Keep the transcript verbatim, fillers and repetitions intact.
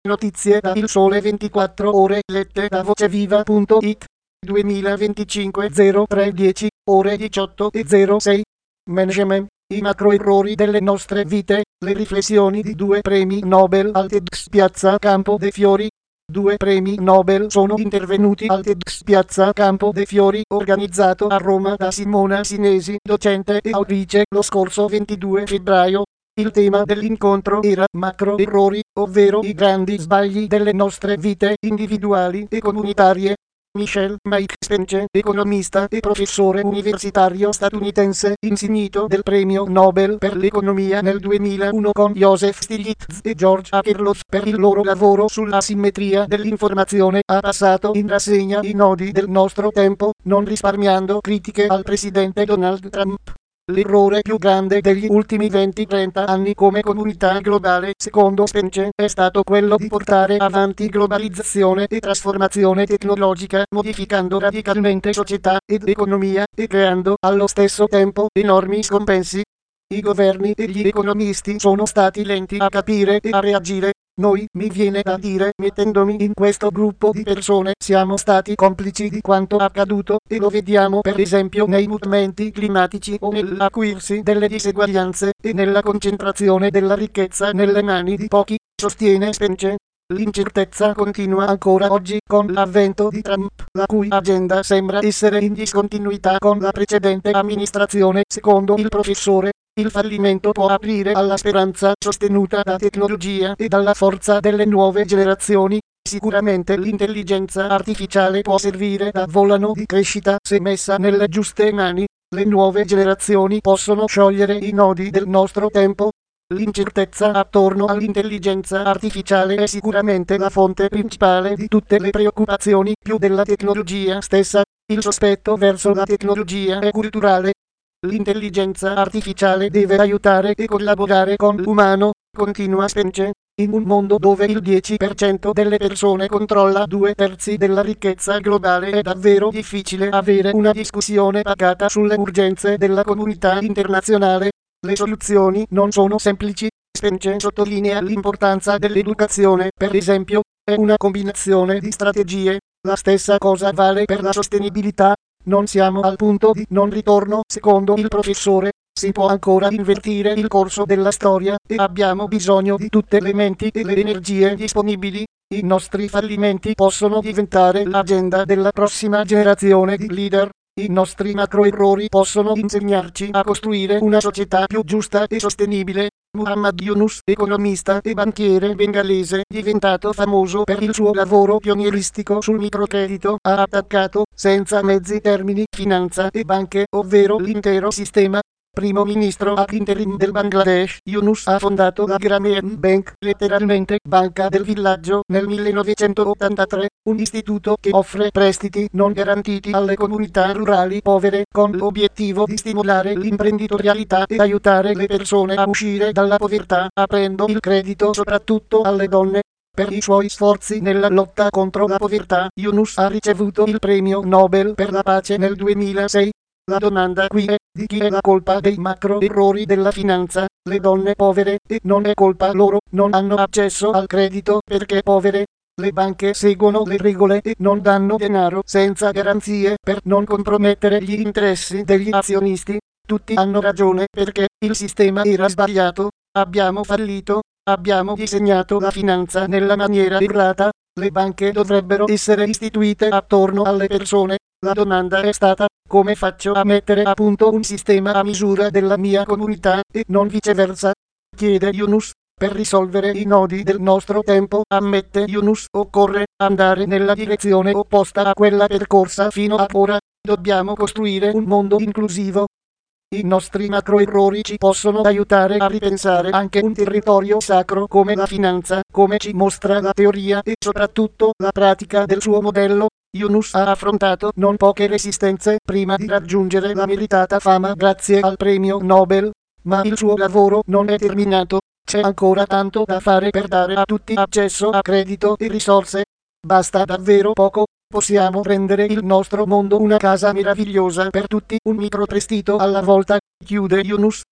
Notizie da Il Sole ventiquattro Ore lette da voceviva punto it. duemilaventicinque zero tre dieci ore diciotto e zero sei. Management. I macro errori delle nostre vite. Le riflessioni di due premi Nobel al TEDx Piazza Campo dei Fiori. Due premi Nobel sono intervenuti al TEDx Piazza Campo dei Fiori, organizzato a Roma da Simona Sinesi, docente e autrice, lo scorso ventidue febbraio. Il tema dell'incontro era macro errori, ovvero i grandi sbagli delle nostre vite individuali e comunitarie. Michel Mike Spence, economista e professore universitario statunitense, insignito del premio Nobel per l'economia nel duemilauno con Joseph Stiglitz e George Akerlof per il loro lavoro sull'asimmetria dell'informazione, ha passato in rassegna i nodi del nostro tempo, non risparmiando critiche al presidente Donald Trump. L'errore più grande degli ultimi venti trenta anni come comunità globale, secondo Spence, è stato quello di portare avanti globalizzazione e trasformazione tecnologica, modificando radicalmente società ed economia, e creando, allo stesso tempo, enormi scompensi. I governi e gli economisti sono stati lenti a capire e a reagire. Noi, mi viene da dire, mettendomi in questo gruppo di persone, siamo stati complici di quanto accaduto, e lo vediamo per esempio nei mutamenti climatici o nell'acuirsi delle diseguaglianze, e nella concentrazione della ricchezza nelle mani di pochi, sostiene Spence. L'incertezza continua ancora oggi con l'avvento di Trump, la cui agenda sembra essere in discontinuità con la precedente amministrazione, secondo il professore. Il fallimento può aprire alla speranza sostenuta da tecnologia e dalla forza delle nuove generazioni. Sicuramente l'intelligenza artificiale può servire da volano di crescita se messa nelle giuste mani. Le nuove generazioni possono sciogliere i nodi del nostro tempo. L'incertezza attorno all'intelligenza artificiale è sicuramente la fonte principale di tutte le preoccupazioni, più della tecnologia stessa. Il sospetto verso la tecnologia è culturale. L'intelligenza artificiale deve aiutare e collaborare con l'umano, continua Spence. In un mondo dove il dieci per cento delle persone controlla due terzi della ricchezza globale è davvero difficile avere una discussione pacata sulle urgenze della comunità internazionale. Le soluzioni non sono semplici. Spence sottolinea l'importanza dell'educazione, per esempio, è una combinazione di strategie. La stessa cosa vale per la sostenibilità. Non siamo al punto di non ritorno, secondo il professore. Si può ancora invertire il corso della storia, e abbiamo bisogno di tutte le menti e le energie disponibili. I nostri fallimenti possono diventare l'agenda della prossima generazione di leader. I nostri macro errori possono insegnarci a costruire una società più giusta e sostenibile. Muhammad Yunus, economista e banchiere bengalese, diventato famoso per il suo lavoro pionieristico sul microcredito, ha attaccato, senza mezzi termini, finanza e banche, ovvero l'intero sistema. Primo ministro ad interim del Bangladesh, Yunus ha fondato la Grameen Bank, letteralmente banca del villaggio, nel millenovecentottantatré, un istituto che offre prestiti non garantiti alle comunità rurali povere, con l'obiettivo di stimolare l'imprenditorialità e aiutare le persone a uscire dalla povertà, aprendo il credito soprattutto alle donne. Per i suoi sforzi nella lotta contro la povertà, Yunus ha ricevuto il premio Nobel per la pace nel duemilasei. La domanda qui è, di chi è la colpa dei macro errori della finanza? Le donne povere, e non è colpa loro, non hanno accesso al credito perché povere. Le banche seguono le regole e non danno denaro senza garanzie per non compromettere gli interessi degli azionisti. Tutti hanno ragione perché il sistema era sbagliato. Abbiamo fallito, abbiamo disegnato la finanza nella maniera errata. Le banche dovrebbero essere istituite attorno alle persone. La domanda è stata, come faccio a mettere a punto un sistema a misura della mia comunità, e non viceversa? Chiede Yunus. Per risolvere i nodi del nostro tempo, ammette Yunus, occorre andare nella direzione opposta a quella percorsa fino ad ora. Dobbiamo costruire un mondo inclusivo. I nostri macro errori ci possono aiutare a ripensare anche un territorio sacro come la finanza, come ci mostra la teoria e soprattutto la pratica del suo modello. Yunus ha affrontato non poche resistenze prima di raggiungere la meritata fama grazie al premio Nobel, ma il suo lavoro non è terminato. C'è ancora tanto da fare per dare a tutti accesso a credito e risorse. Basta davvero poco. Possiamo rendere il nostro mondo una casa meravigliosa per tutti, un microprestito alla volta, chiude Yunus.